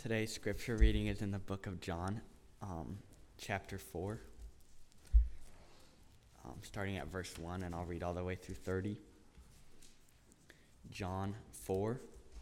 Today's scripture reading is in the book of John, chapter 4, starting at verse 1, and I'll read all the way through 30. John 4,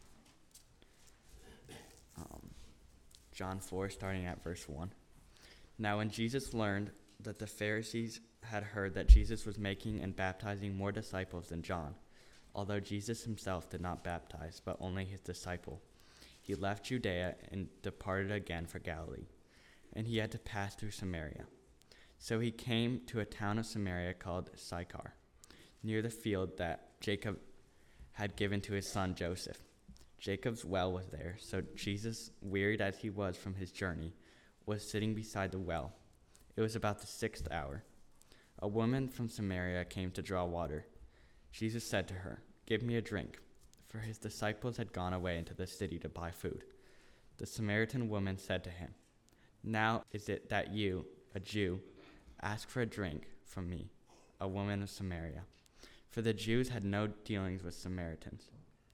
starting at verse 1. Now when Jesus learned that the Pharisees had heard that Jesus was making and baptizing more disciples than John, although Jesus himself did not baptize, but only his disciple, he left Judea and departed again for Galilee, and he had to pass through Samaria. So he came to a town of Samaria called Sychar, near the field that Jacob had given to his son Joseph. Jacob's well was there, so Jesus, wearied as he was from his journey, was sitting beside the well. It was about the 6th hour. A woman from Samaria came to draw water. Jesus said to her, "Give me a drink," for his disciples had gone away into the city to buy food. The Samaritan woman said to him, "Now is it that you, a Jew, ask for a drink from me, a woman of Samaria?" For the Jews had no dealings with Samaritans.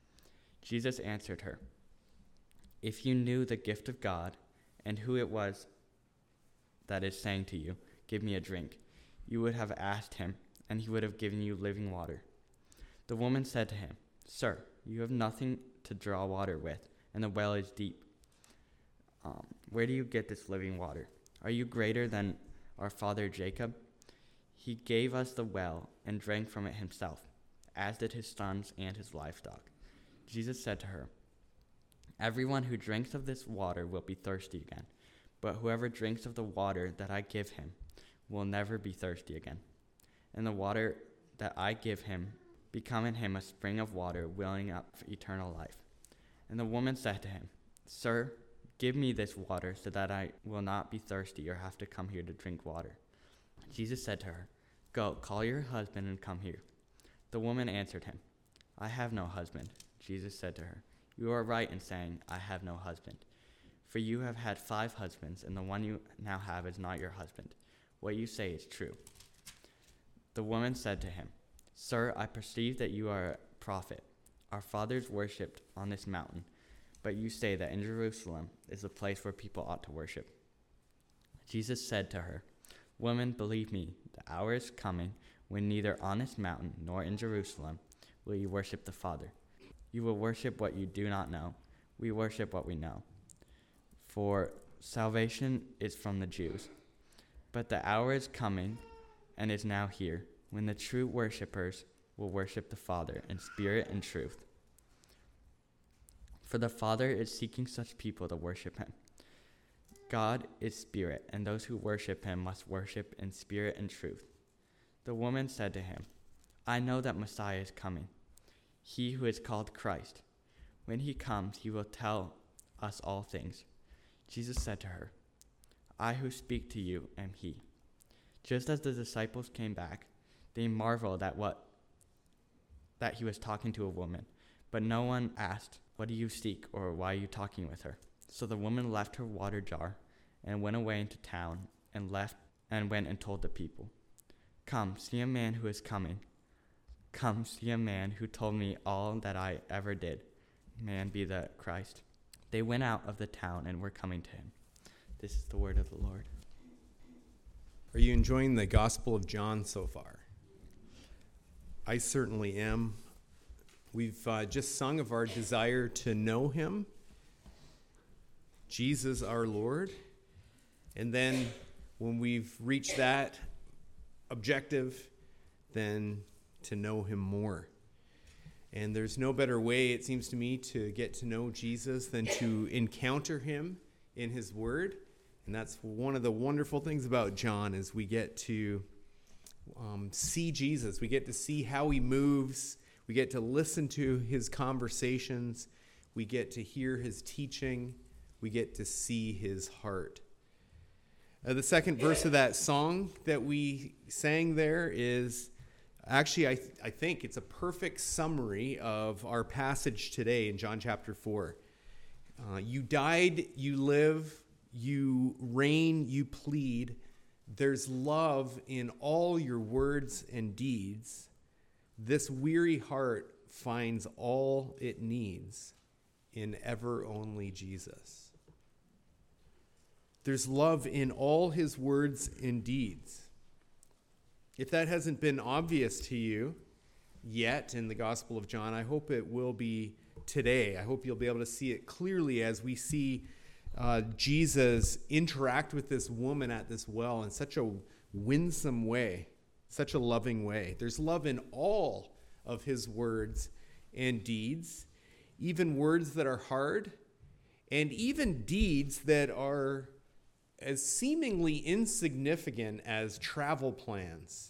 Jesus answered her, "If you knew the gift of God and who it was that is saying to you, 'Give me a drink,' you would have asked him, and he would have given you living water." The woman said to him, "Sir, you have nothing to draw water with, and the well is deep. Where do you get this living water? Are you greater than our father Jacob? He gave us the well and drank from it himself, as did his sons and his livestock." Jesus said to her, "Everyone who drinks of this water will be thirsty again, but whoever drinks of the water that I give him will never be thirsty again. And the water that I give him become in him a spring of water welling up for eternal life." And the woman said to him, "Sir, give me this water so that I will not be thirsty or have to come here to drink water." Jesus said to her, "Go, call your husband and come here." The woman answered him, "I have no husband." Jesus said to her, "You are right in saying, 'I have no husband,' for you have had 5 husbands, and the one you now have is not your husband. What you say is true." The woman said to him, "Sir, I perceive that you are a prophet. Our fathers worshipped on this mountain, but you say that in Jerusalem is the place where people ought to worship." Jesus said to her, "Woman, believe me, the hour is coming when neither on this mountain nor in Jerusalem will you worship the Father. You will worship what you do not know. We worship what we know. For salvation is from the Jews. But the hour is coming and is now here, when the true worshipers will worship the Father in spirit and truth. For the Father is seeking such people to worship him. God is spirit, and those who worship him must worship in spirit and truth." The woman said to him, "I know that Messiah is coming, he who is called Christ. When he comes, he will tell us all things." Jesus said to her, "I who speak to you am he." Just as the disciples came back, they marveled at that he was talking to a woman, but no one asked, "What do you seek?" or "Why are you talking with her?" So the woman left her water jar and went away into town and went and told the people, "Come, see a man who is coming. Come, see a man who told me all that I ever did. Man be the Christ." They went out of the town and were coming to him. This is the word of the Lord. Are you enjoying the Gospel of John so far? I certainly am. We've just sung of our desire to know him, Jesus our Lord. And then when we've reached that objective, then to know him more. And there's no better way, it seems to me, to get to know Jesus than to encounter him in his word. And that's one of the wonderful things about John, is we get to see Jesus. We get to see how he moves. We get to listen to his conversations. We get to hear his teaching. We get to see his heart. The second verse of that song that we sang there is actually, I think it's a perfect summary of our passage today in John chapter 4. You died, you live, you reign, you plead. There's love in all your words and deeds. This weary heart finds all it needs in ever only Jesus. There's love in all his words and deeds. If that hasn't been obvious to you yet in the Gospel of John, I hope it will be today. I hope you'll be able to see it clearly as we see Jesus interact with this woman at this well in such a winsome way, such a loving way. There's love in all of his words and deeds, even words that are hard, and even deeds that are as seemingly insignificant as travel plans,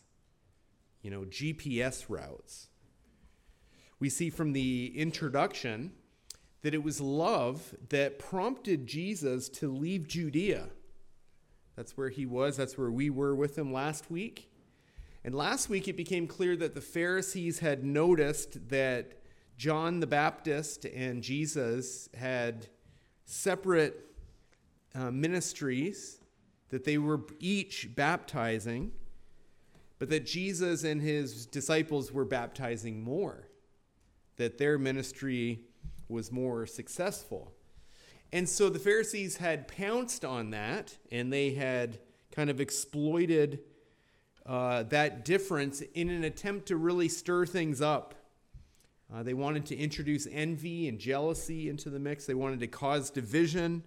GPS routes. We see from the introduction that it was love that prompted Jesus to leave Judea. That's where he was. That's where we were with him last week. And last week it became clear that the Pharisees had noticed that John the Baptist and Jesus had separate ministries, that they were each baptizing, but that Jesus and his disciples were baptizing more, that their ministry was more successful. And so the Pharisees had pounced on that, and they had kind of exploited that difference in an attempt to really stir things up. They wanted to introduce envy and jealousy into the mix. They wanted to cause division.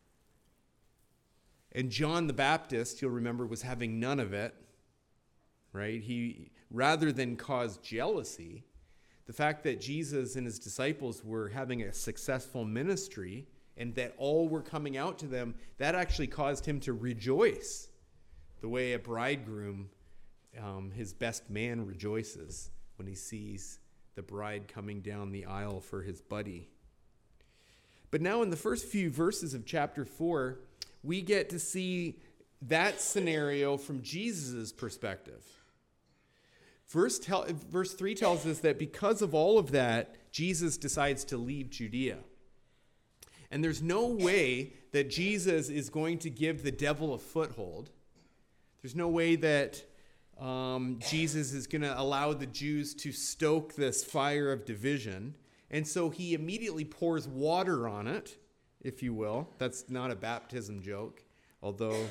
And John the Baptist, you'll remember, was having none of it, right? He, rather than cause jealousy, the fact that Jesus and his disciples were having a successful ministry and that all were coming out to them, that actually caused him to rejoice the way a bridegroom, his best man, rejoices when he sees the bride coming down the aisle for his buddy. But now in the first few verses of chapter 4, we get to see that scenario from Jesus' perspective. Verse 3 tells us that because of all of that, Jesus decides to leave Judea. And there's no way that Jesus is going to give the devil a foothold. There's no way that Jesus is going to allow the Jews to stoke this fire of division. And so he immediately pours water on it, if you will. That's not a baptism joke, although...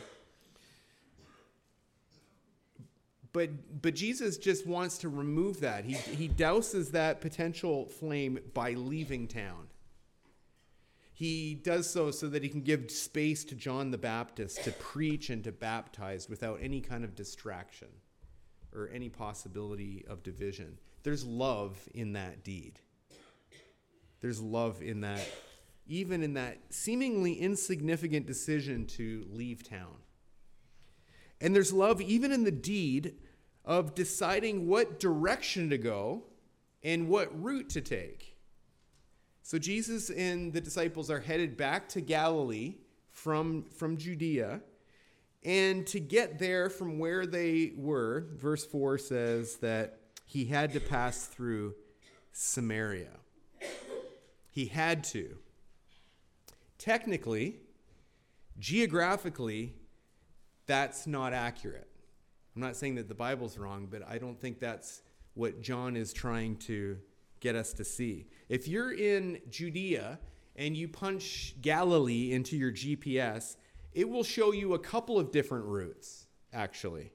But Jesus just wants to remove that. He douses that potential flame by leaving town. He does so that he can give space to John the Baptist to preach and to baptize without any kind of distraction or any possibility of division. There's love in that deed. There's love in that, even in that seemingly insignificant decision to leave town. And there's love even in the deed of deciding what direction to go and what route to take. So Jesus and the disciples are headed back to Galilee from Judea. And to get there from where they were, verse 4 says that he had to pass through Samaria. He had to. Technically, geographically, that's not accurate. I'm not saying that the Bible's wrong, but I don't think that's what John is trying to get us to see. If you're in Judea and you punch Galilee into your GPS, it will show you a couple of different routes, actually.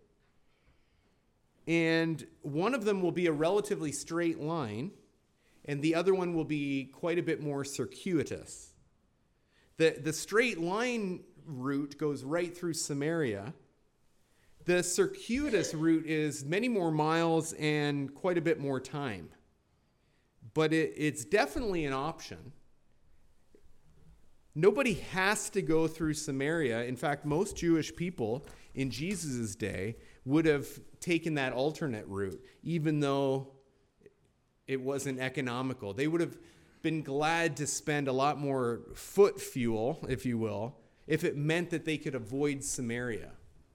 And one of them will be a relatively straight line, and the other one will be quite a bit more circuitous. The straight line route goes right through Samaria. The circuitous route is many more miles and quite a bit more time. But it's definitely an option. Nobody has to go through Samaria. In fact, most Jewish people in Jesus' day would have taken that alternate route, even though it wasn't economical. They would have been glad to spend a lot more foot fuel, if you will, if it meant that they could avoid Samaria.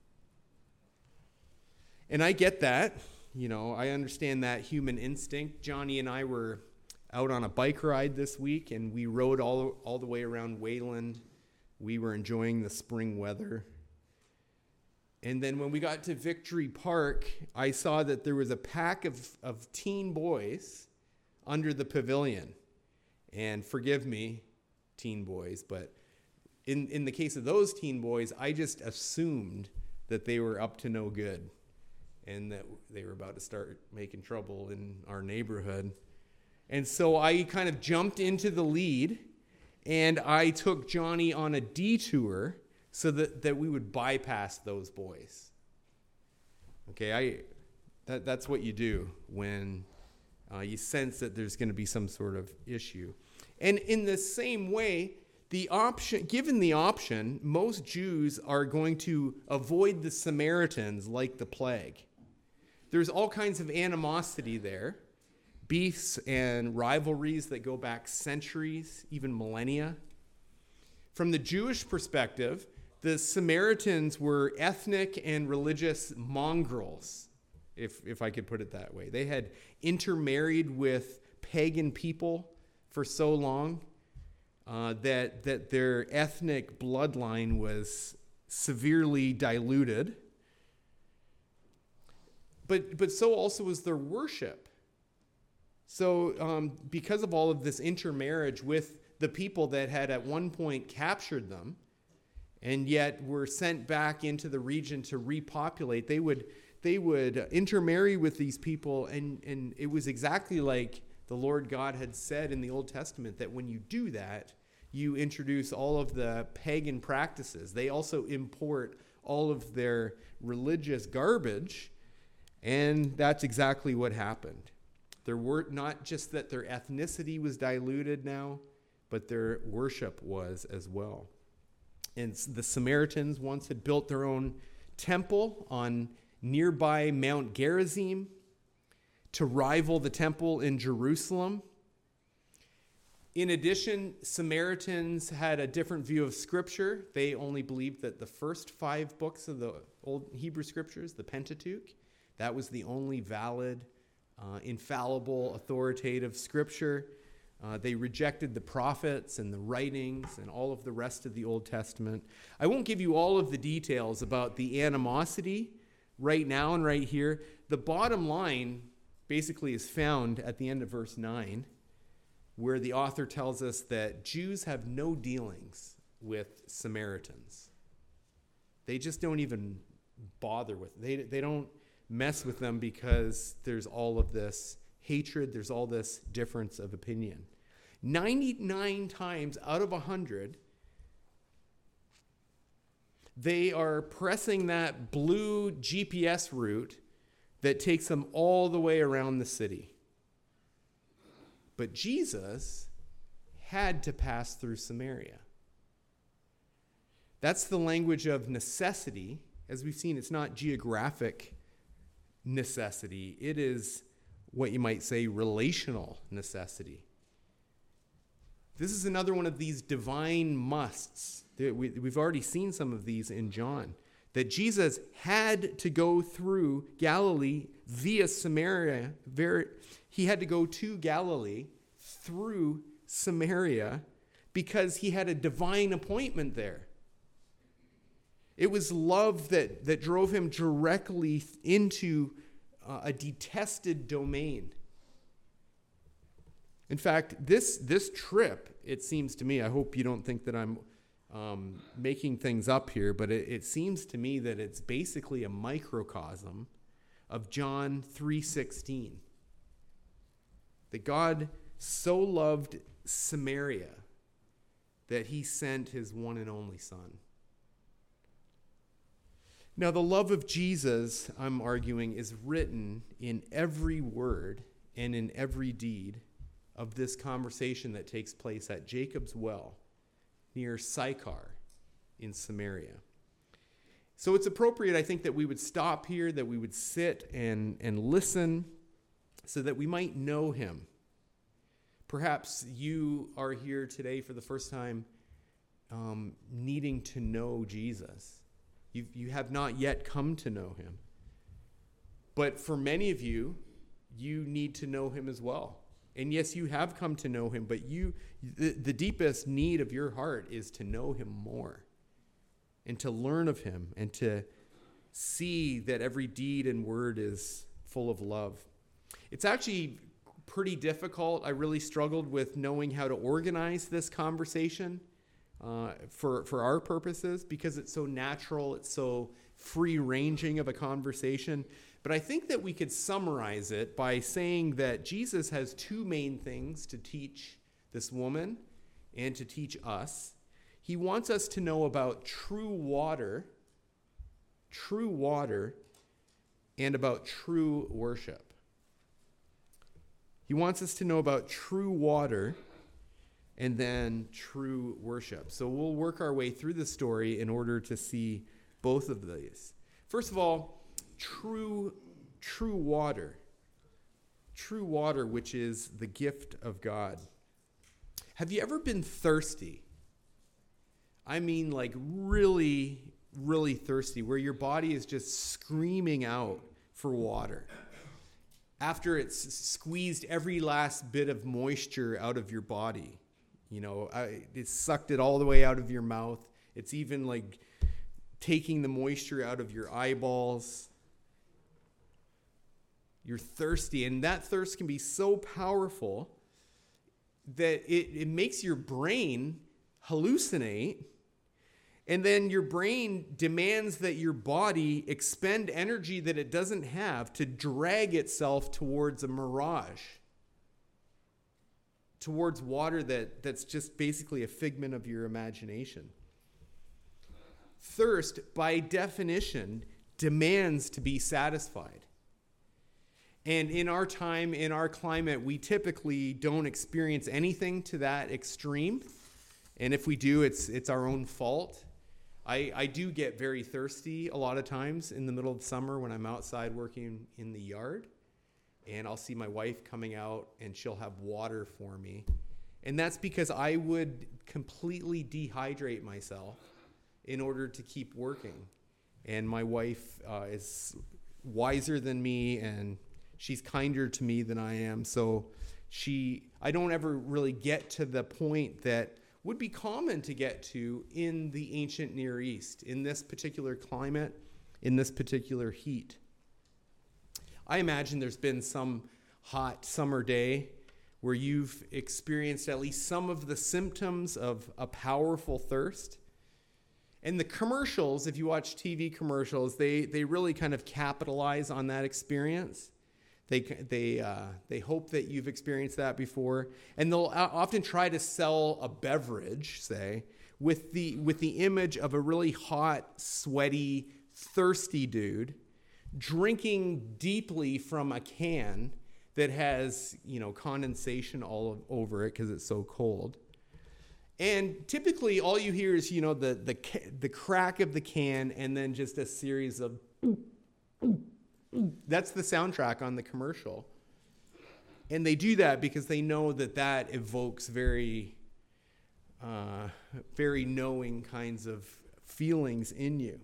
And I get that. I understand that human instinct. Johnny and I were out on a bike ride this week, and we rode all the way around Wayland. We were enjoying the spring weather. And then when we got to Victory Park, I saw that there was a pack of teen boys under the pavilion. And forgive me, teen boys, but in the case of those teen boys, I just assumed that they were up to no good and that they were about to start making trouble in our neighborhood. And so I kind of jumped into the lead, and I took Johnny on a detour so that we would bypass those boys. Okay, that's what you do when you sense that there's going to be some sort of issue. And in the same way, given the option, most Jews are going to avoid the Samaritans like the plague. There's all kinds of animosity there, beefs and rivalries that go back centuries, even millennia. From the Jewish perspective, the Samaritans were ethnic and religious mongrels, if I could put it that way. They had intermarried with pagan people for so long that their ethnic bloodline was severely diluted. But so also was their worship. So because of all of this intermarriage with the people that had at one point captured them and yet were sent back into the region to repopulate, they would intermarry with these people, and it was exactly like the Lord God had said in the Old Testament, that when you do that, you introduce all of the pagan practices. They also import all of their religious garbage, and that's exactly what happened. There were not just that their ethnicity was diluted now, but their worship was as well. And the Samaritans once had built their own temple on nearby Mount Gerizim to rival the temple in Jerusalem. In addition, Samaritans had a different view of Scripture. They only believed that the first 5 books of the Old Hebrew Scriptures, the Pentateuch, that was the only valid, infallible, authoritative Scripture. They rejected the prophets and the writings and all of the rest of the Old Testament. I won't give you all of the details about the animosity right now and right here. The bottom line basically is found at the end of verse 9, where the author tells us that Jews have no dealings with Samaritans. They just don't even bother with it. They don't mess with them because there's all of this hatred, there's all this difference of opinion. 99 times out of 100, they are pressing that blue GPS route that takes them all the way around the city. But Jesus had to pass through Samaria. That's the language of necessity. As we've seen, it's not geographic necessity. It is what you might say relational necessity. This is another one of these divine musts. We've already seen some of these in John. That Jesus had to go through Galilee via Samaria. He had to go to Galilee through Samaria because he had a divine appointment there. It was love that drove him directly into a detested domain. In fact, this trip, it seems to me, I hope you don't think that I'm making things up here, but it seems to me that it's basically a microcosm of John 3:16. That God so loved Samaria that he sent his one and only Son. Now, the love of Jesus, I'm arguing, is written in every word and in every deed of this conversation that takes place at Jacob's well near Sychar in Samaria. So it's appropriate, I think, that we would stop here, that we would sit and listen so that we might know him. Perhaps you are here today for the first time needing to know Jesus. You have not yet come to know him. But for many of you, you need to know him as well. And yes, you have come to know him, but the deepest need of your heart is to know him more and to learn of him and to see that every deed and word is full of love. It's actually pretty difficult. I really struggled with knowing how to organize this conversation. for our purposes because it's so natural, it's so free-ranging of a conversation. But I think that we could summarize it by saying that Jesus has two main things to teach this woman and to teach us. He wants us to know about true water, and about true worship. He wants us to know about true water and then true worship. So we'll work our way through the story in order to see both of these. First of all, true water. True water, which is the gift of God. Have you ever been thirsty? I mean, like really, really thirsty, where your body is just screaming out for water. After it's squeezed every last bit of moisture out of your body. It's sucked it all the way out of your mouth. It's even like taking the moisture out of your eyeballs. You're thirsty, and that thirst can be so powerful that it makes your brain hallucinate, and then your brain demands that your body expend energy that it doesn't have to drag itself towards a mirage, towards water that's just basically a figment of your imagination. Thirst, by definition, demands to be satisfied. And in our time, in our climate, we typically don't experience anything to that extreme. And if we do, it's our own fault. I do get very thirsty a lot of times in the middle of summer when I'm outside working in the yard. And I'll see my wife coming out and she'll have water for me. And that's because I would completely dehydrate myself in order to keep working. And my wife is wiser than me, and she's kinder to me than I am. So I don't ever really get to the point that would be common to get to in the ancient Near East, in this particular climate, in this particular heat. I imagine there's been some hot summer day where you've experienced at least some of the symptoms of a powerful thirst. And the commercials, if you watch TV commercials, they really kind of capitalize on that experience. They hope that you've experienced that before, and they'll often try to sell a beverage, say, with the image of a really hot, sweaty, thirsty dude drinking deeply from a can that has, condensation all over it because it's so cold. And typically, all you hear is, the crack of the can, and then just a series of. That's the soundtrack on the commercial. And they do that because they know that evokes very, very knowing kinds of feelings in you.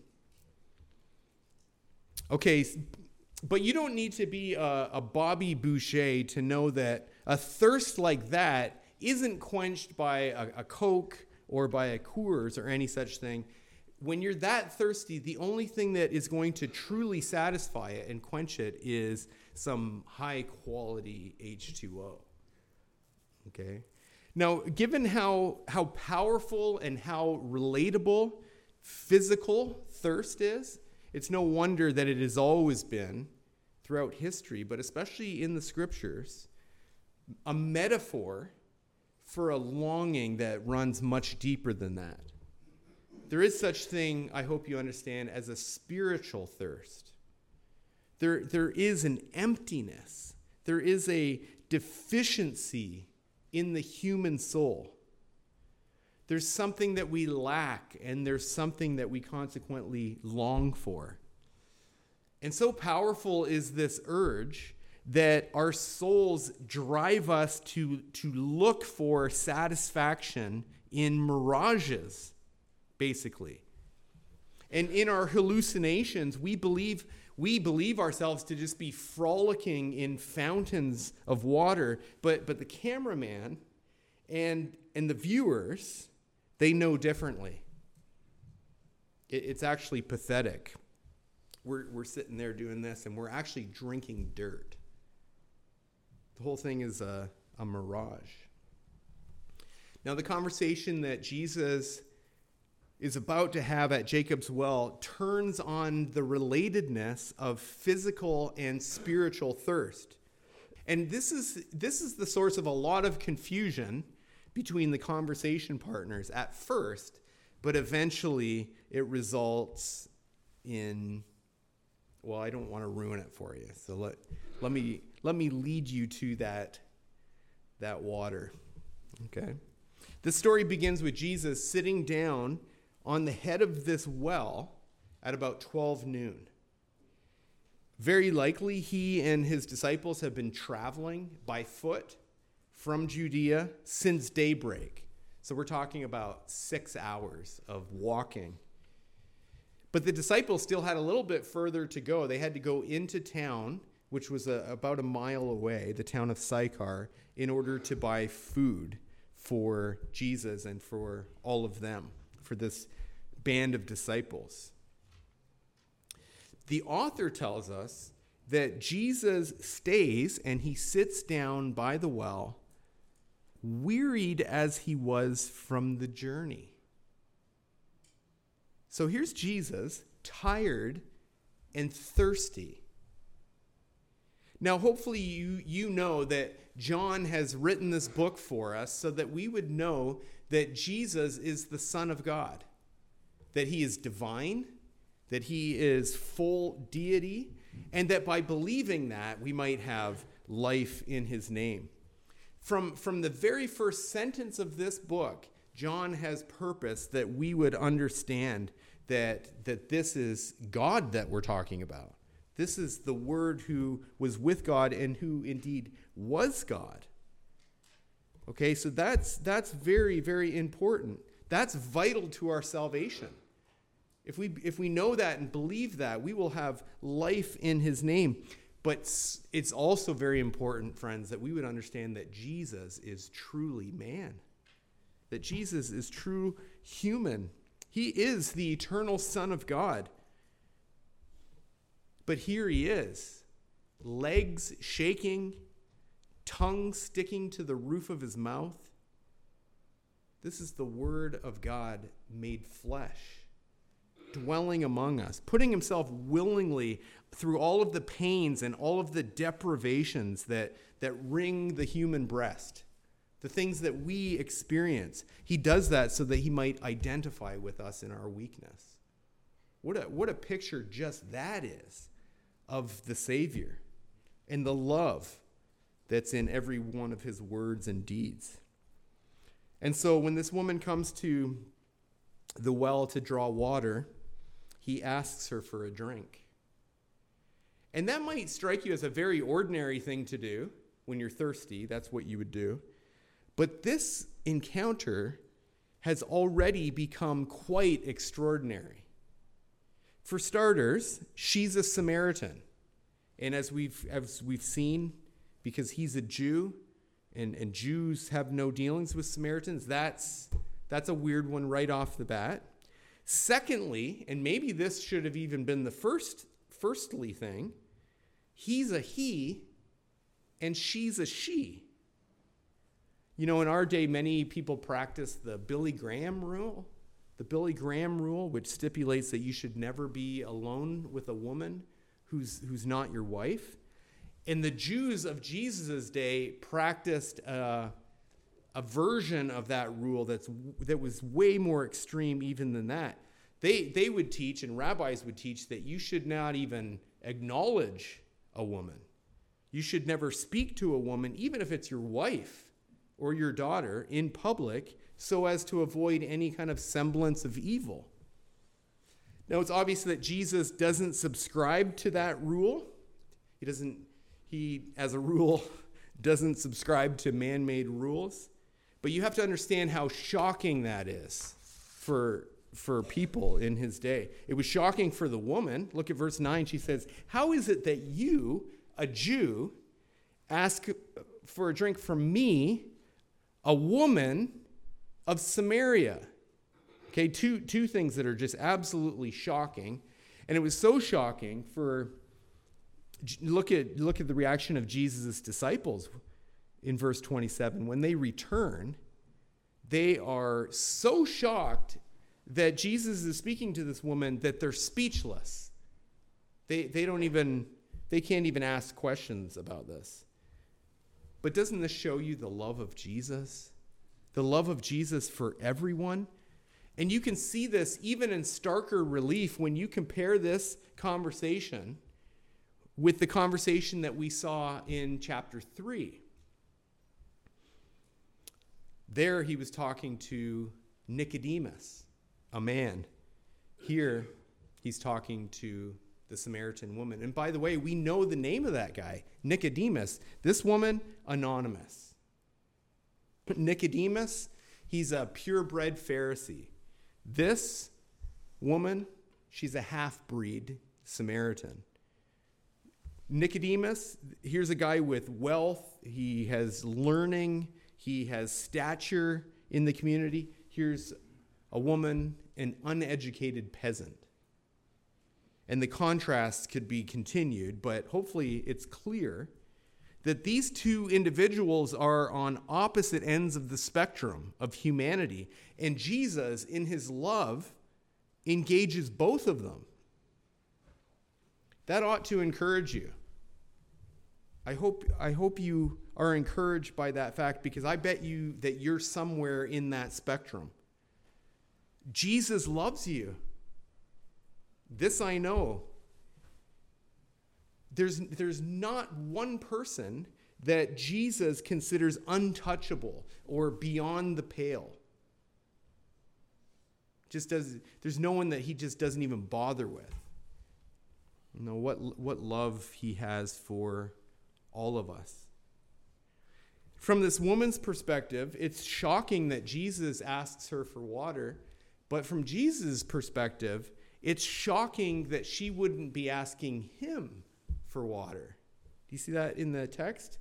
Okay, but you don't need to be a Bobby Boucher to know that a thirst like that isn't quenched by a Coke or by a Coors or any such thing. When you're that thirsty, the only thing that is going to truly satisfy it and quench it is some high-quality H2O. Okay? Now, given how powerful and how relatable physical thirst is, it's no wonder that it has always been, throughout history, but especially in the Scriptures, a metaphor for a longing that runs much deeper than that. There is such thing, I hope you understand, as a spiritual thirst. There is an emptiness. There is a deficiency in the human soul. There's something that we lack, and there's something that we consequently long for. And so powerful is this urge that our souls drive us to look for satisfaction in mirages, basically. And in our hallucinations, we believe ourselves to just be frolicking in fountains of water, but the cameraman and the viewers, they know differently. It's actually pathetic. We're sitting there doing this, and we're actually drinking dirt. The whole thing is a mirage. Now, the conversation that Jesus is about to have at Jacob's well turns on the relatedness of physical and spiritual thirst. And this is the source of a lot of confusion between the conversation partners at first, but eventually it results in, well, I don't want to ruin it for you. So let me lead you to that water. Okay? The story begins with Jesus sitting down on the head of this well at about 12 noon. Very likely he and his disciples have been traveling by foot from Judea since daybreak. So we're talking about 6 hours of walking. But the disciples still had a little bit further to go. They had to go into town, which was about a mile away, the town of Sychar, in order to buy food for Jesus and for all of them, for this band of disciples. The author tells us that Jesus stays and he sits down by the well, wearied as he was from the journey. So here's Jesus, tired and thirsty. Now, hopefully you know that John has written this book for us so that we would know that Jesus is the Son of God, that he is divine, that he is full deity, and that by believing that, we might have life in his name. From the very first sentence of this book, John has purposed that we would understand that this is God that we're talking about. This is the Word who was with God and who indeed was God. Okay, so that's very, very important. That's vital to our salvation. If we know that and believe that, we will have life in his name. But it's also very important, friends, that we would understand that Jesus is truly man, that Jesus is true human. He is the eternal Son of God. But here he is, legs shaking, tongue sticking to the roof of his mouth. This is the Word of God made flesh, dwelling among us, putting himself willingly through all of the pains and all of the deprivations that wring the human breast, the things that we experience. He does that so that he might identify with us in our weakness. What a picture just that is of the Savior and the love that's in every one of his words and deeds. And so when this woman comes to the well to draw water, he asks her for a drink. And that might strike you as a very ordinary thing to do when you're thirsty. That's what you would do. But this encounter has already become quite extraordinary. For starters, she's a Samaritan. And as we've seen, because he's a Jew, and Jews have no dealings with Samaritans, that's a weird one right off the bat. Secondly, and maybe this should have even been the firstly thing, he's a he and she's a she. You know, in our day, many people practice the Billy Graham rule. The Billy Graham rule, which stipulates that you should never be alone with a woman who's not your wife. And the Jews of Jesus' day practiced a version of that rule that was way more extreme even than that. They would teach, and rabbis would teach, that you should not even acknowledge a woman. You should never speak to a woman, even if it's your wife or your daughter, in public, so as to avoid any kind of semblance of evil. Now, it's obvious that Jesus doesn't subscribe to that rule. He, as a rule, doesn't subscribe to man-made rules. But you have to understand how shocking that is for people in his day. It was shocking for the woman. Look at verse 9. She says, "How is it that you, a Jew, ask for a drink from me, a woman of Samaria?" Okay, two things that are just absolutely shocking. And it was so shocking for, look at the reaction of Jesus' disciples in verse 27. When they return, they are so shocked that Jesus is speaking to this woman that they're speechless. They can't even ask questions about this. But doesn't this show you the love of Jesus? The love of Jesus for everyone? And you can see this even in starker relief when you compare this conversation with the conversation that we saw in chapter 3. There he was talking to Nicodemus, a man. Here he's talking to the Samaritan woman. And by the way, we know the name of that guy, Nicodemus. This woman, anonymous. Nicodemus, he's a purebred Pharisee. This woman, she's a half-breed Samaritan. Nicodemus, here's a guy with wealth. He has learning. He has stature in the community. Here's a woman, an uneducated peasant. And the contrast could be continued, but hopefully it's clear that these two individuals are on opposite ends of the spectrum of humanity. And Jesus, in his love, engages both of them. That ought to encourage you. I hope you are encouraged by that fact, because I bet you that you're somewhere in that spectrum. Jesus loves you. This I know. There's not one person that Jesus considers untouchable or beyond the pale. There's no one that he just doesn't even bother with. You know what love he has for all of us. From this woman's perspective, it's shocking that Jesus asks her for water, but from Jesus' perspective, it's shocking that she wouldn't be asking him for water. Do you see that in the text?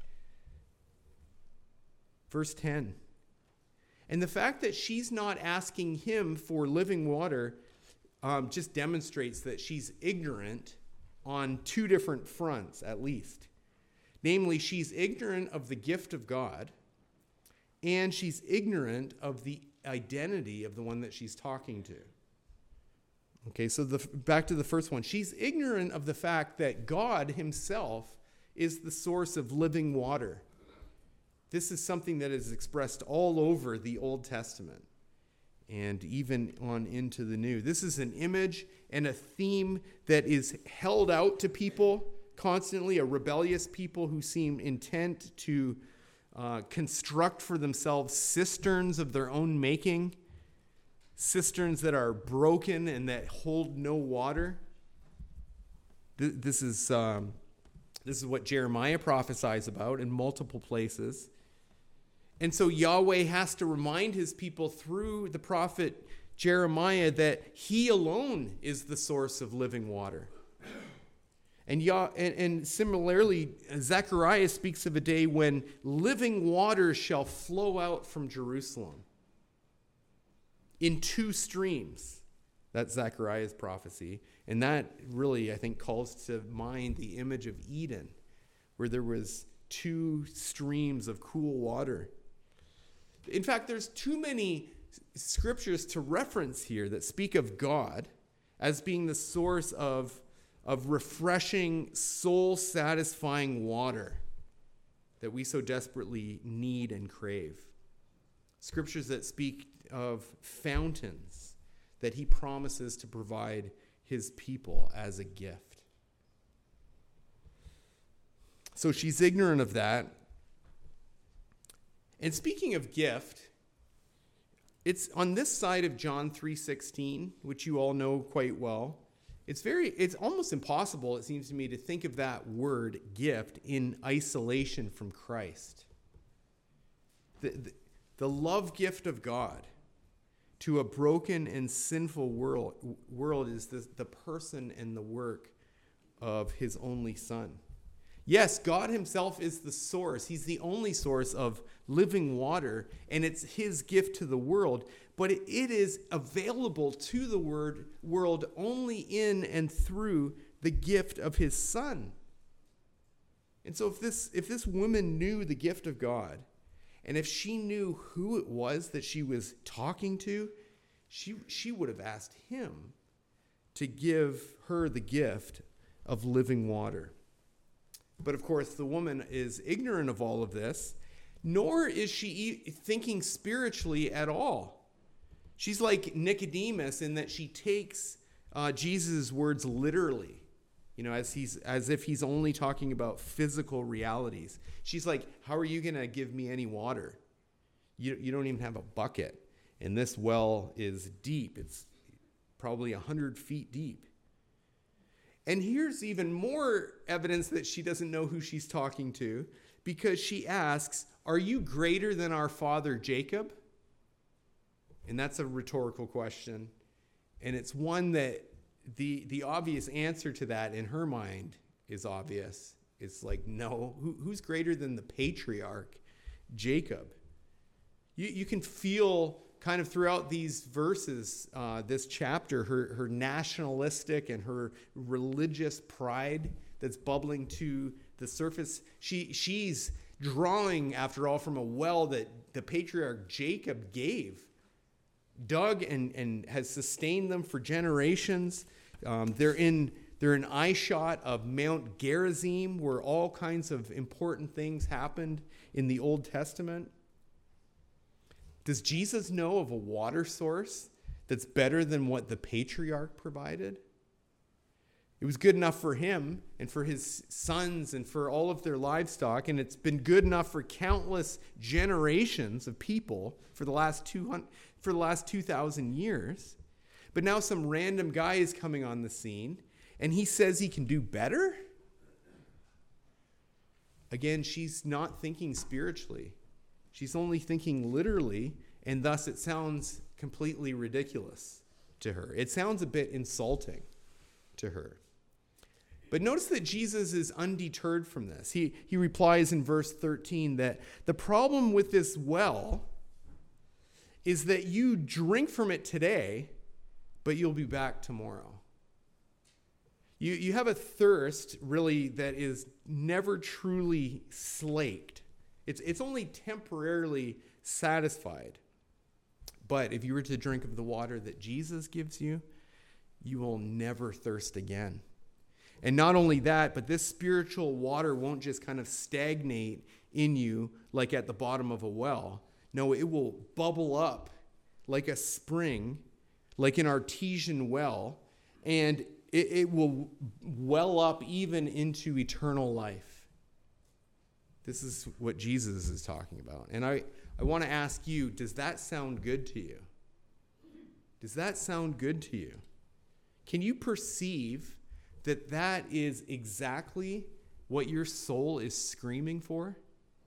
Verse 10. And the fact that she's not asking him for living water just demonstrates that she's ignorant on two different fronts, at least. Namely, she's ignorant of the gift of God, and she's ignorant of the identity of the one that she's talking to. Okay, so back to the first one. She's ignorant of the fact that God himself is the source of living water. This is something that is expressed all over the Old Testament and even on into the New. This is an image and a theme that is held out to people constantly, a rebellious people who seem intent to construct for themselves cisterns of their own making, cisterns that are broken and that hold no water. This is what Jeremiah prophesies about in multiple places. And so Yahweh has to remind his people through the prophet Jeremiah that he alone is the source of living water. And similarly, Zechariah speaks of a day when living water shall flow out from Jerusalem in two streams. That's Zechariah's prophecy. And that really, I think, calls to mind the image of Eden, where there was two streams of cool water. In fact, there's too many scriptures to reference here that speak of God as being the source of refreshing, soul-satisfying water that we so desperately need and crave. Scriptures that speak of fountains that he promises to provide his people as a gift. So she's ignorant of that. And speaking of gift, it's on this side of John 3:16, which you all know quite well. It's almost impossible, it seems to me, to think of that word gift in isolation from Christ. The love gift of God to a broken and sinful world is the person and the work of his only Son. Yes, God himself is the source. He's the only source of living water, and it's his gift to the world. But it is available to the world only in and through the gift of his Son. And so if this woman knew the gift of God, and if she knew who it was that she was talking to, she would have asked him to give her the gift of living water. But of course, the woman is ignorant of all of this, nor is she thinking spiritually at all. She's like Nicodemus in that she takes Jesus' words literally, as if he's only talking about physical realities. She's like, how are you going to give me any water? You don't even have a bucket. And this well is deep. It's probably 100 feet deep. And here's even more evidence that she doesn't know who she's talking to, because she asks, are you greater than our father Jacob? And that's a rhetorical question. And it's one that the obvious answer to that in her mind is obvious. It's like, no, who's greater than the patriarch Jacob? You can feel kind of throughout these verses, this chapter, her nationalistic and her religious pride that's bubbling to the surface. She's drawing, after all, from a well that the patriarch Jacob dug and has sustained them for generations. They're in eyeshot of Mount Gerizim, where all kinds of important things happened in the Old Testament. Does Jesus know of a water source that's better than what the patriarch provided? It was good enough for him and for his sons and for all of their livestock, and it's been good enough for countless generations of people for the last 2,000 years. But now some random guy is coming on the scene, and he says he can do better? Again, she's not thinking spiritually. She's only thinking literally, and thus it sounds completely ridiculous to her. It sounds a bit insulting to her. But notice that Jesus is undeterred from this. He replies in verse 13 that the problem with this well is that you drink from it today, but you'll be back tomorrow. You have a thirst, really, that is never truly slaked. It's only temporarily satisfied. But if you were to drink of the water that Jesus gives you, you will never thirst again. And not only that, but this spiritual water won't just kind of stagnate in you like at the bottom of a well. No, it will bubble up like a spring, like an artesian well, and it will well up even into eternal life. This is what Jesus is talking about. And I want to ask you, does that sound good to you? Does that sound good to you? Can you perceive that that is exactly what your soul is screaming for?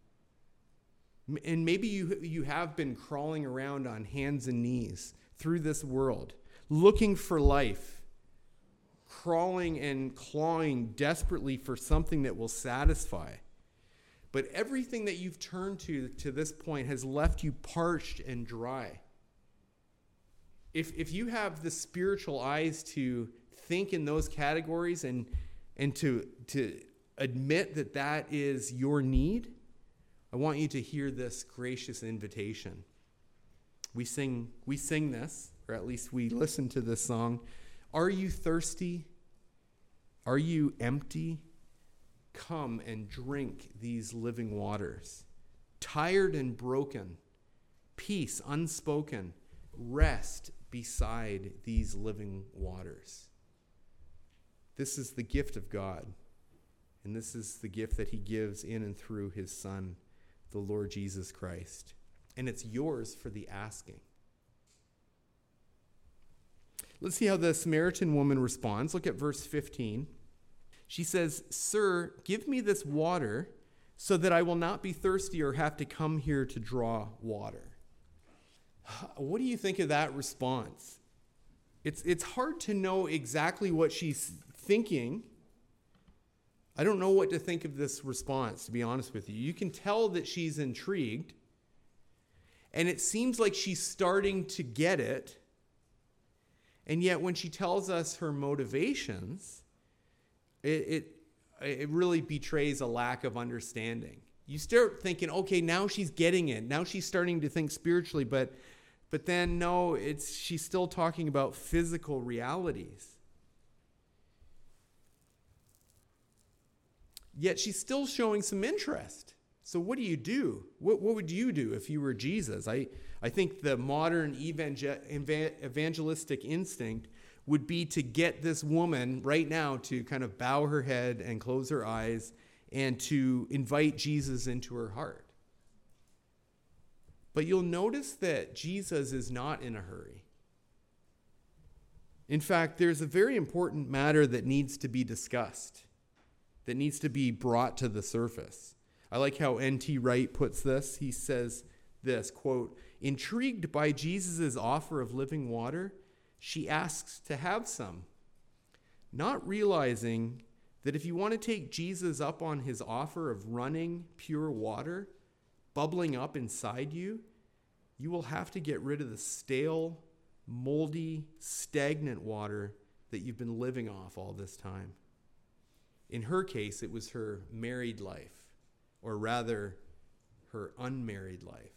And maybe you have been crawling around on hands and knees through this world, looking for life, crawling and clawing desperately for something that will satisfy. But everything that you've turned to this point has left you parched and dry. If you have the spiritual eyes to think in those categories and to admit that that is your need, I want you to hear this gracious invitation. We sing this, or at least we listen to this song. Are you thirsty? Are you empty? Come and drink these living waters. Tired and broken, peace unspoken, rest beside these living waters. This is the gift of God, and this is the gift that he gives in and through his Son, the Lord Jesus Christ. And it's yours for the asking. Let's see how the Samaritan woman responds. Look at verse 15. She says, "Sir, give me this water so that I will not be thirsty or have to come here to draw water." What do you think of that response? It's hard to know exactly what she's thinking. I don't know what to think of this response, to be honest with you. You can tell that she's intrigued, and it seems like she's starting to get it. And yet when she tells us her motivations, it really betrays a lack of understanding. You start thinking, okay, now she's getting it. Now she's starting to think spiritually, but But then, no, she's still talking about physical realities. Yet she's still showing some interest. So what do you do? What would you do if you were Jesus? I think the modern evangelistic instinct would be to get this woman right now to kind of bow her head and close her eyes and to invite Jesus into her heart. But you'll notice that Jesus is not in a hurry. In fact, there's a very important matter that needs to be discussed, that needs to be brought to the surface. I like how N.T. Wright puts this. He says this, quote, "Intrigued by Jesus' offer of living water, she asks to have some, not realizing that if you want to take Jesus up on his offer of running pure water, bubbling up inside you, you will have to get rid of the stale, moldy, stagnant water that you've been living off all this time." In her case, it was her married life, or rather, her unmarried life.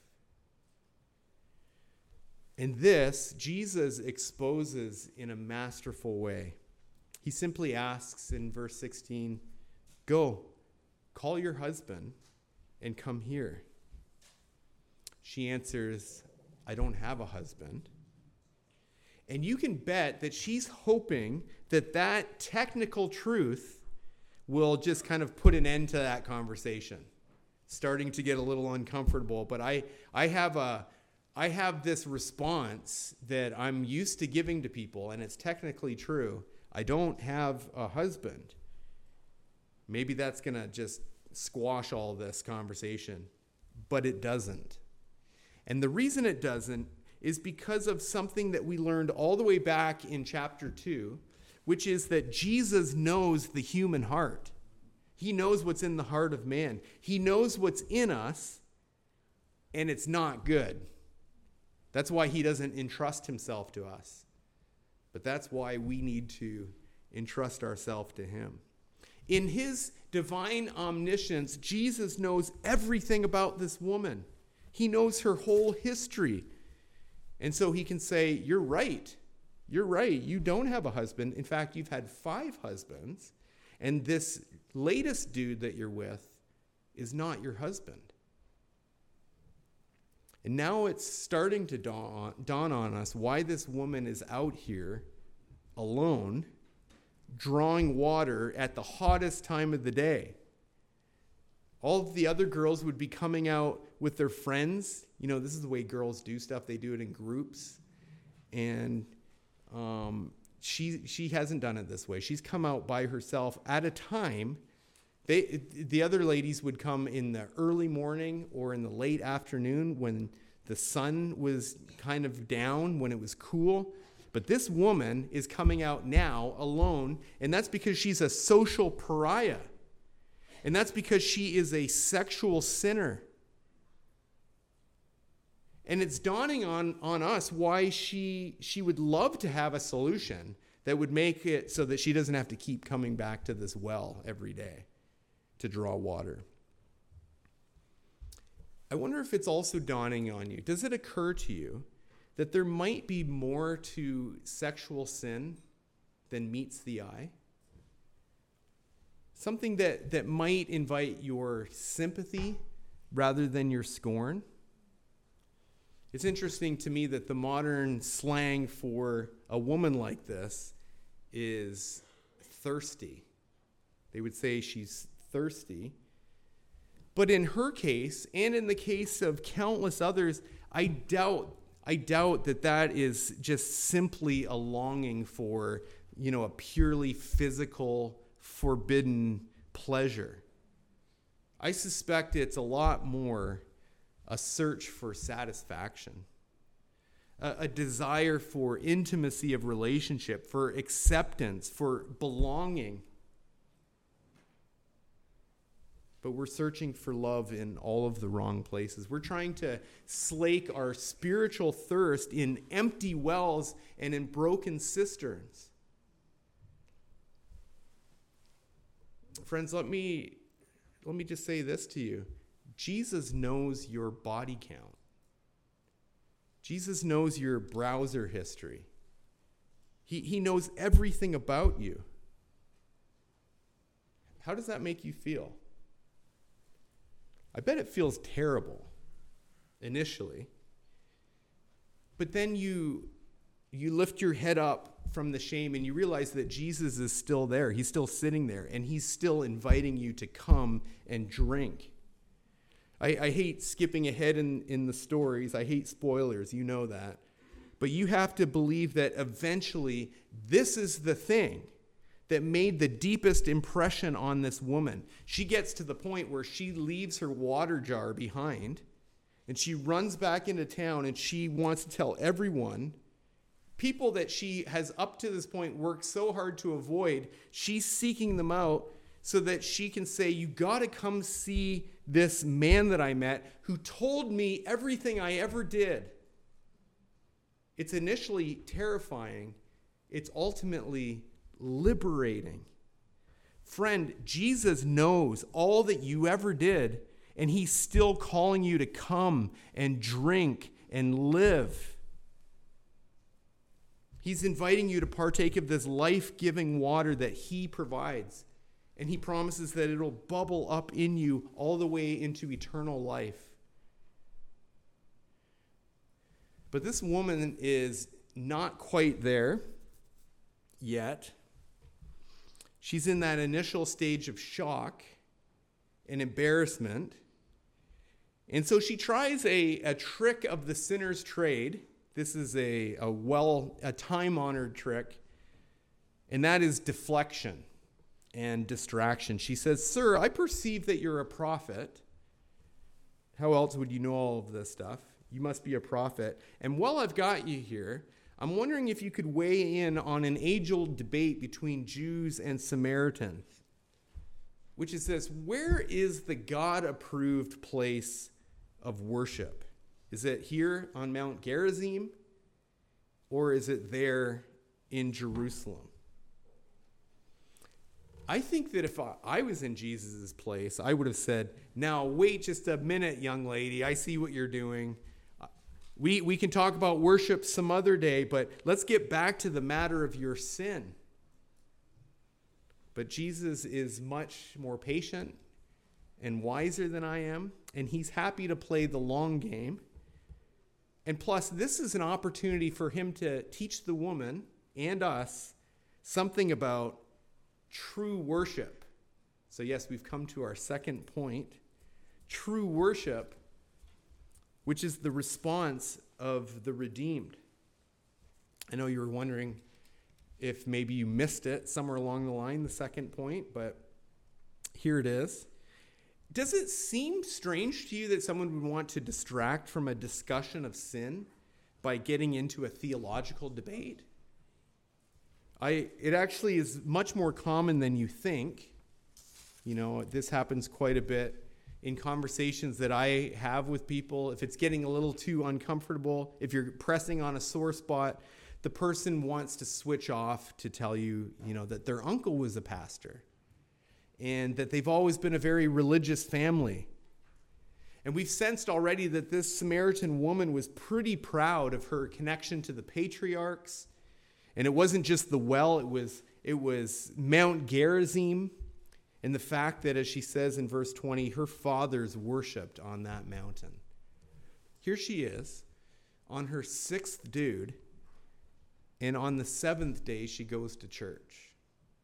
And this, Jesus exposes in a masterful way. He simply asks in verse 16, "Go, call your husband and come here." She answers, "I don't have a husband." And you can bet that she's hoping that that technical truth will just kind of put an end to that conversation. Starting to get a little uncomfortable, but I have this response that I'm used to giving to people, and it's technically true. I don't have a husband. Maybe that's going to just squash all this conversation, but it doesn't. And the reason it doesn't is because of something that we learned all the way back in chapter 2, which is that Jesus knows the human heart. He knows what's in the heart of man. He knows what's in us, and it's not good. That's why he doesn't entrust himself to us. But that's why we need to entrust ourselves to him. In his divine omniscience, Jesus knows everything about this woman. He knows her whole history. And so he can say, "You're right. You're right. You don't have a husband. In fact, you've had 5 husbands. And this latest dude that you're with is not your husband." And now it's starting to dawn on us why this woman is out here alone, drawing water at the hottest time of the day. All of the other girls would be coming out with their friends. You know, this is the way girls do stuff. They do it in groups. And she hasn't done it this way. She's come out by herself at a time. The other ladies would come in the early morning or in the late afternoon when the sun was kind of down, when it was cool. But this woman is coming out now alone, and that's because she's a social pariah. And that's because she is a sexual sinner. And it's dawning on us why she would love to have a solution that would make it so that she doesn't have to keep coming back to this well every day to draw water. I wonder if it's also dawning on you. Does it occur to you that there might be more to sexual sin than meets the eye? Something that might invite your sympathy rather than your scorn? It's interesting to me that the modern slang for a woman like this is thirsty. They would say she's thirsty. But in her case, and in the case of countless others, I doubt that is just simply a longing for, a purely physical, forbidden pleasure. I suspect it's a lot more a search for satisfaction, a desire for intimacy of relationship, for acceptance, for belonging. But we're searching for love in all of the wrong places. We're trying to slake our spiritual thirst in empty wells and in broken cisterns. Friends, let me just say this to you. Jesus knows your body count. Jesus knows your browser history. He knows everything about you. How does that make you feel? I bet it feels terrible initially. But then you lift your head up from the shame and you realize that Jesus is still there. He's still sitting there, and he's still inviting you to come and drink. I hate skipping ahead in the stories. I hate spoilers. You know that. But you have to believe that eventually this is the thing that made the deepest impression on this woman. She gets to the point where she leaves her water jar behind, and she runs back into town, and she wants to tell everyone, people that she has up to this point worked so hard to avoid, she's seeking them out so that she can say, you got to come see this man that I met who told me everything I ever did. It's initially terrifying. It's ultimately liberating. Friend, Jesus knows all that you ever did, and he's still calling you to come and drink and live. He's inviting you to partake of this life-giving water that he provides, and he promises that it'll bubble up in you all the way into eternal life. But this woman is not quite there yet. She's in that initial stage of shock and embarrassment. And so she tries a trick of the sinner's trade. This is a time-honored trick, and that is deflection and distraction. She says, "Sir, I perceive that you're a prophet." How else would you know all of this stuff? You must be a prophet. And while I've got you here, I'm wondering if you could weigh in on an age-old debate between Jews and Samaritans, which is this: where is the God-approved place of worship? Is it here on Mount Gerizim, or is it there in Jerusalem? I think that if I was in Jesus' place, I would have said, now wait just a minute, young lady. I see what you're doing. We can talk about worship some other day, but let's get back to the matter of your sin. But Jesus is much more patient and wiser than I am, and he's happy to play the long game. And plus, this is an opportunity for him to teach the woman and us something about true worship. So yes, we've come to our second point. True worship, which is the response of the redeemed. I know you were wondering if maybe you missed it somewhere along the line, the second point, but here it is. Does it seem strange to you that someone would want to distract from a discussion of sin by getting into a theological debate? It actually is much more common than you think. You know, this happens quite a bit in conversations that I have with people. If it's getting a little too uncomfortable, if you're pressing on a sore spot, the person wants to switch off to tell you, that their uncle was a pastor and that they've always been a very religious family. And we've sensed already that this Samaritan woman was pretty proud of her connection to the patriarchs. And it wasn't just the well, it was Mount Gerizim, and the fact that, as she says in verse 20, her fathers worshipped on that mountain. Here she is on her 6th dude, and on the 7th day she goes to church.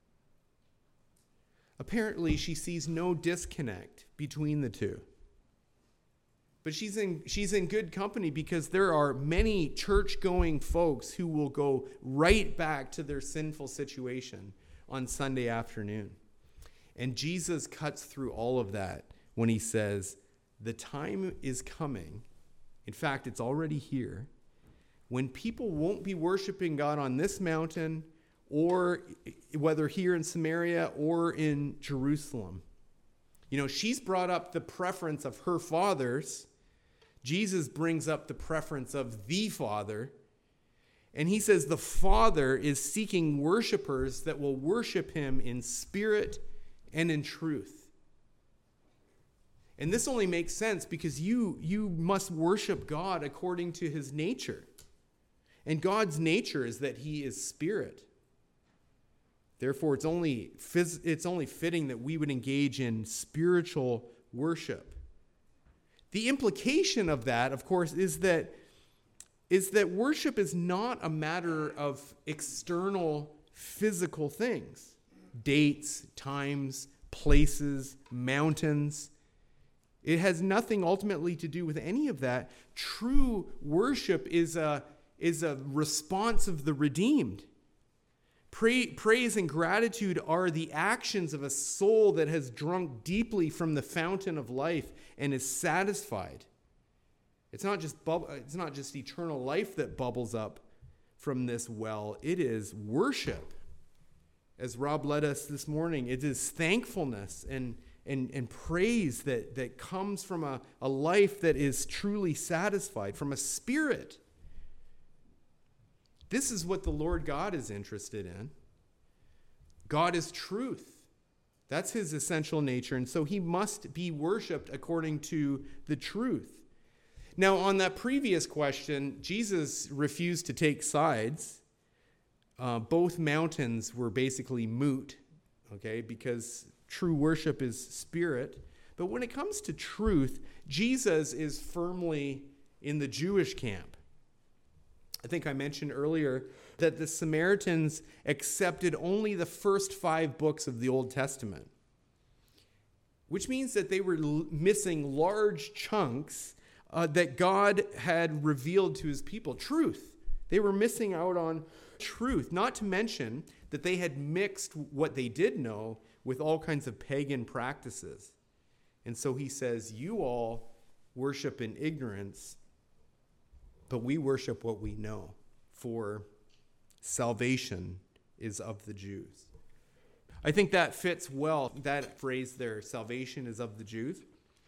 Apparently she sees no disconnect between the two. But she's in good company, because there are many church-going folks who will go right back to their sinful situation on Sunday afternoon. And Jesus cuts through all of that when he says, the time is coming, in fact, it's already here, when people won't be worshiping God on this mountain, or whether here in Samaria or in Jerusalem. She's brought up the preference of her fathers. Jesus brings up the preference of the Father. And he says the Father is seeking worshipers that will worship him in spirit and in truth. And this only makes sense because you must worship God according to his nature. And God's nature is that he is spirit. Therefore, it's only fitting that we would engage in spiritual worship. The implication of that, of course, is that worship is not a matter of external physical things. Dates, times, places, mountains. It has nothing ultimately to do with any of that. True worship is a response of the redeemed. Praise and gratitude are the actions of a soul that has drunk deeply from the fountain of life and is satisfied. It's not just eternal life that bubbles up from this well. It is worship. As Rob led us this morning, it is thankfulness and praise that comes from a life that is truly satisfied, from a spirit. This is what the Lord God is interested in. God is truth. That's his essential nature, and so he must be worshiped according to the truth. Now, on that previous question, Jesus refused to take sides. Both mountains were basically moot, okay, because true worship is spirit. But when it comes to truth, Jesus is firmly in the Jewish camp. I think I mentioned earlier that the Samaritans accepted only the first 5 books of the Old Testament, which means that they were missing large chunks that God had revealed to his people. Truth. They were missing out on truth, not to mention that they had mixed what they did know with all kinds of pagan practices. And so he says, you all worship in ignorance, but we worship what we know, for salvation is of the Jews. I think that fits well, that phrase there, salvation is of the Jews.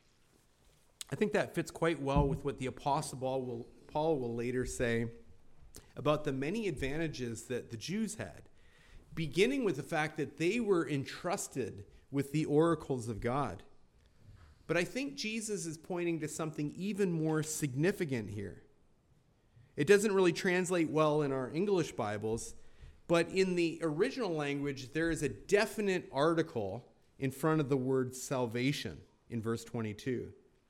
I think that fits quite well with what the Apostle Paul will later say about the many advantages that the Jews had, beginning with the fact that they were entrusted with the oracles of God. But I think Jesus is pointing to something even more significant here. It doesn't really translate well in our English Bibles, but in the original language, there is a definite article in front of the word salvation in verse 22.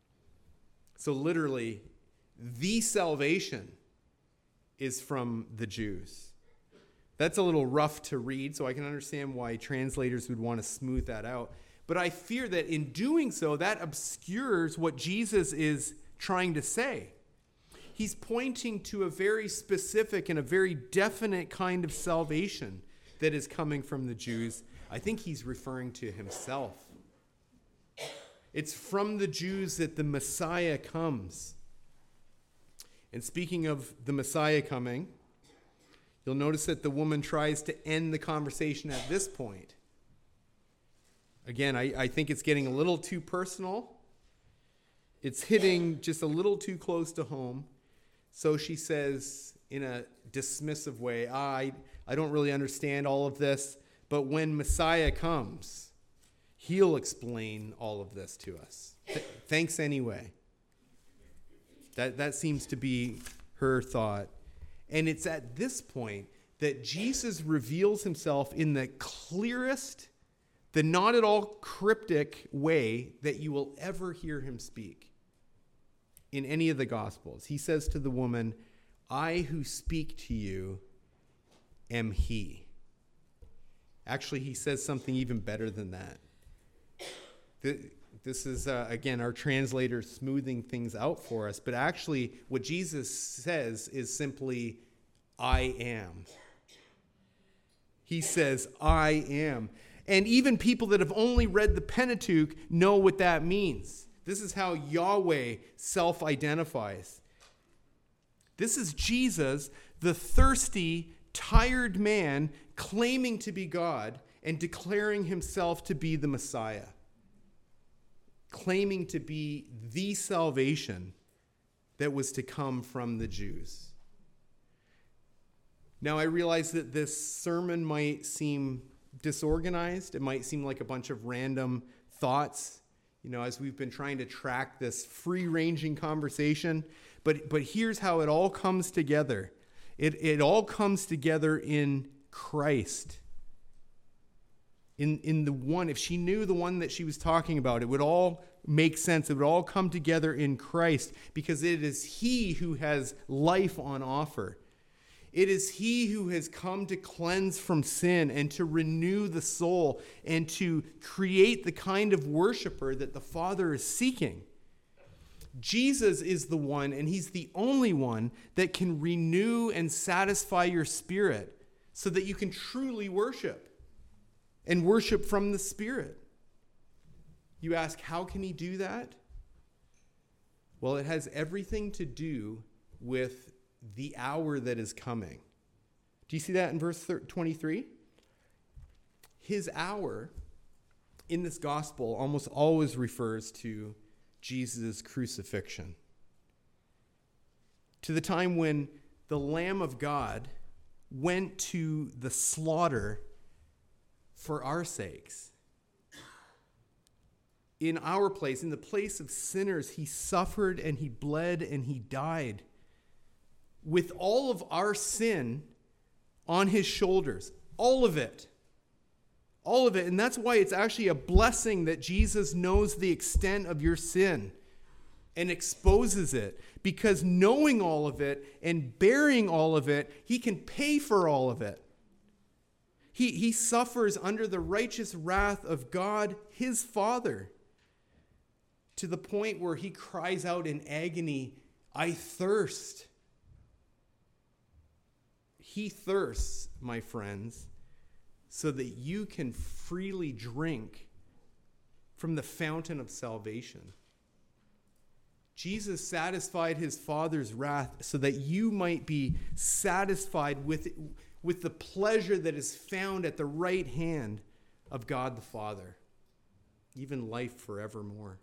So literally, the salvation is from the Jews. That's a little rough to read, so I can understand why translators would want to smooth that out. But I fear that in doing so, that obscures what Jesus is trying to say. He's pointing to a very specific and a very definite kind of salvation that is coming from the Jews. I think he's referring to himself. It's from the Jews that the Messiah comes. And speaking of the Messiah coming, you'll notice that the woman tries to end the conversation at this point. Again, I think it's getting a little too personal. It's hitting just a little too close to home. So she says in a dismissive way, I don't really understand all of this, but when Messiah comes, he'll explain all of this to us. Thanks anyway. That seems to be her thought. And it's at this point that Jesus reveals himself in the clearest, the not at all cryptic way that you will ever hear him speak in any of the Gospels. He says to the woman, I who speak to you am he. Actually, he says something even better than that. This is, again, our translator smoothing things out for us. But actually, what Jesus says is simply, I am. He says, I am. And even people that have only read the Pentateuch know what that means. This is how Yahweh self-identifies. This is Jesus, the thirsty, tired man, claiming to be God and declaring himself to be the Messiah. Claiming to be the salvation that was to come from the Jews. Now, I realize that this sermon might seem disorganized. It might seem like a bunch of random thoughts as we've been trying to track this free-ranging conversation. But here's how it all comes together. It all comes together in Christ. In the one, if she knew the one that she was talking about, it would all make sense. It would all come together in Christ, because it is he who has life on offer. It is he who has come to cleanse from sin and to renew the soul and to create the kind of worshiper that the Father is seeking. Jesus is the one, and he's the only one that can renew and satisfy your spirit so that you can truly worship and worship from the Spirit. You ask, how can he do that? Well, it has everything to do with the hour that is coming. Do you see that in verse 23? His hour in this gospel almost always refers to Jesus' crucifixion. To the time when the Lamb of God went to the slaughter for our sakes. In our place, in the place of sinners, he suffered and he bled and he died with all of our sin on his shoulders. All of it. All of it. And that's why it's actually a blessing that Jesus knows the extent of your sin and exposes it. Because knowing all of it and bearing all of it, he can pay for all of it. He suffers under the righteous wrath of God, his Father, to the point where he cries out in agony, I thirst. He thirsts, my friends, so that you can freely drink from the fountain of salvation. Jesus satisfied his Father's wrath so that you might be satisfied with the pleasure that is found at the right hand of God the Father, even life forevermore.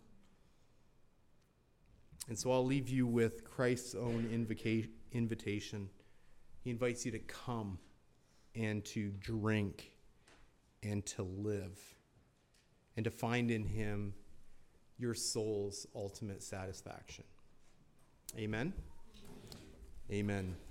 And so I'll leave you with Christ's own invitation. He invites you to come and to drink and to live and to find in him your soul's ultimate satisfaction. Amen? Amen.